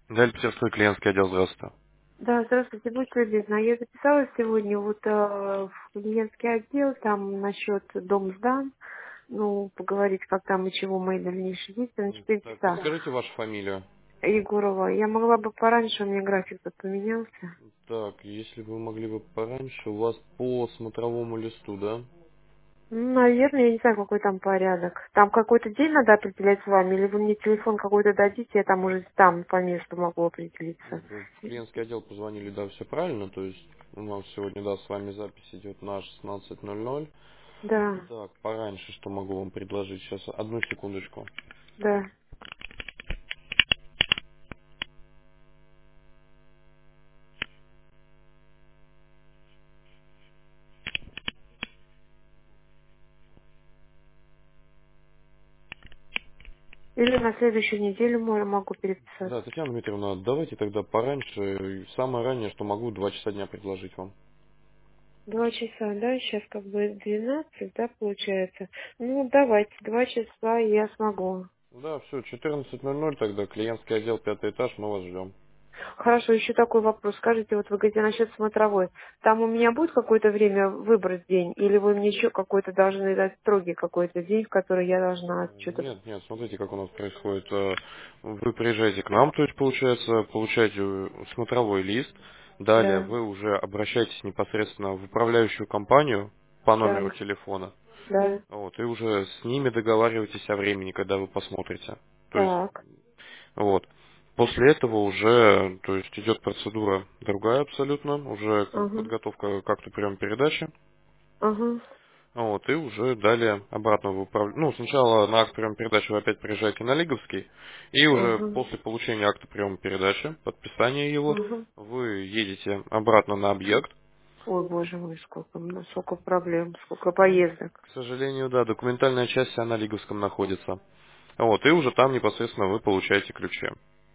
Далее Петербургский клиентский отдел, здравствуйте. Да, здравствуйте, будьте любезны. Я записалась сегодня в клиентский отдел, там насчет дом сдан, поговорить, как там и чего мои дальнейшие действия, на 4 Так, часа. подскажите вашу фамилию. Егорова, я могла бы пораньше, у меня график тут поменялся. Так, если вы могли бы пораньше, у вас по смотровому листу, да? Наверное, я не знаю, какой там порядок. Там какой-то день надо определять с вами, или вы мне телефон какой-то дадите, я там уже там по месту могу определиться. В клиентский отдел позвонили, да, все правильно, то есть у нас сегодня, да, с вами запись идет на 16:00. Да, Так, пораньше, что могу вам предложить? Сейчас, одну секундочку. да. Или на следующую неделю могу переписаться. Да, Татьяна Дмитриевна, давайте тогда пораньше, самое раннее, что могу, 2 часа дня предложить вам. 2 часа, да, сейчас как бы 12, да, получается. Ну, давайте, 2 часа я смогу. Да, все, 14:00 тогда, клиентский отдел, 5-й этаж, мы вас ждем. Хорошо, еще такой вопрос. Скажите, вот вы говорите насчет смотровой. Там у меня будет какое-то время выбрать день? Или вы мне еще какой-то должны дать строгий какой-то день, в который я должна что-то... Нет, нет, смотрите, как у нас происходит. Вы приезжаете к нам, то есть, получается, получаете смотровой лист, далее Да, вы уже обращаетесь непосредственно в управляющую компанию по номеру да, телефона, да. вот, и уже с ними договариваетесь о времени, когда вы посмотрите. То есть, Так. вот. После этого уже, то есть, идет процедура другая абсолютно, уже Ага, подготовка к акту приема передачи. ага, Вот, и уже далее обратно в управление. Ну, сначала на акт приема передачи вы опять приезжаете на Лиговский, и уже ага, после получения акта приема передачи, подписания его, ага. вы едете обратно на объект. Ой, боже мой, сколько проблем, сколько Ну, поездок. к сожалению, да, документальная часть вся на Лиговском находится. Вот, и уже там непосредственно вы получаете ключи.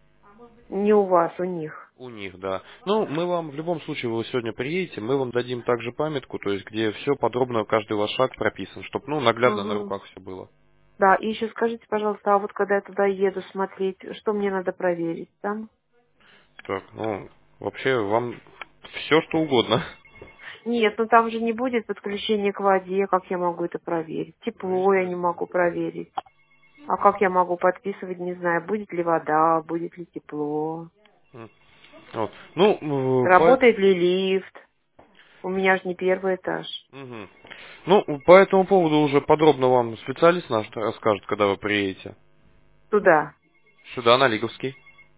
Не у вас, у них. У них, да. Ну, мы вам, в любом случае, вы сегодня приедете, мы вам дадим также памятку, то есть, где все подробно, каждый ваш шаг прописан, чтобы, ну, наглядно на Ага. руках все было. Да, и еще скажите, пожалуйста, а вот когда я туда еду смотреть, что мне надо проверить там? Так, ну, вообще вам все что угодно. Нет, ну там же не будет подключения к воде, как я могу это проверить? Тепло я не могу проверить. А как я могу подписывать, не знаю, будет ли вода, будет ли тепло, М, Вот. Ну, работает ли лифт. У меня же не первый этаж. мгм. Ну, по этому поводу уже подробно вам специалист наш расскажет, когда вы приедете. Туда. Сюда, на Лиговский.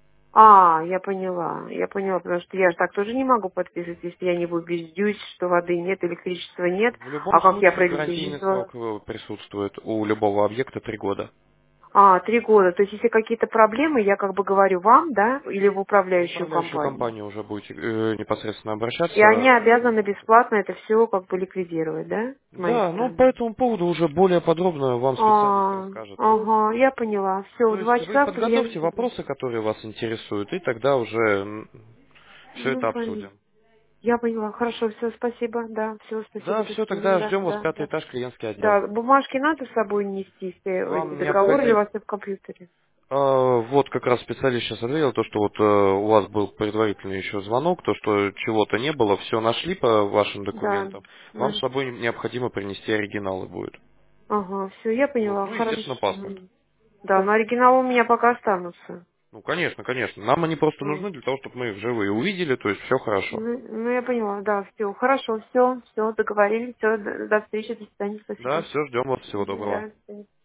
А, я поняла, потому что я же так тоже не могу подписывать, если я не буду убеждюсь, что воды нет, электричества нет. В любом А как я случае гарантийный проэлектричество? срок присутствует у любого объекта 3 года. 3 года. То есть, если какие-то проблемы, я как бы говорю вам, да, или в В управляющую управляющую компанию. компанию уже будете непосредственно И они обращаться. обязаны бесплатно это все как бы ликвидировать, да, с моей Да, ну по стороны. этому поводу уже более подробно вам специалист расскажет. Ага, я поняла. Все, То в 2 есть вы часа подготовьте клиент. вопросы, которые вас интересуют, и тогда уже все Ну, это понятно. обсудим. Я поняла. Хорошо, все, спасибо. Да, все, спасибо, Да, до все, свидания. тогда Да, ждем вас в да, пятый да. этаж, клиентский отдел. Да, бумажки надо с собой нести, все эти Вам договоры, или у необходимо... вас все в компьютере? Вот как раз специалист сейчас ответил, то, что вот у вас был предварительный еще звонок, то, что чего-то не было, все нашли по вашим Да, документам. Вам с наш. собой необходимо принести оригиналы будет. Ага, все, я Вот. поняла. Ну, Хорошо. естественно, паспорт. Мгм. Да, но оригиналы у меня пока останутся. Ну, конечно, конечно. Нам они просто М. нужны для того, чтобы мы их вживые увидели, то есть все хорошо. Ну, я поняла, да, все. Хорошо, все, договорились, все, до встречи, до свидания, Да, спасибо. все, ждем вас, всего Мгм, доброго. да, до свидания.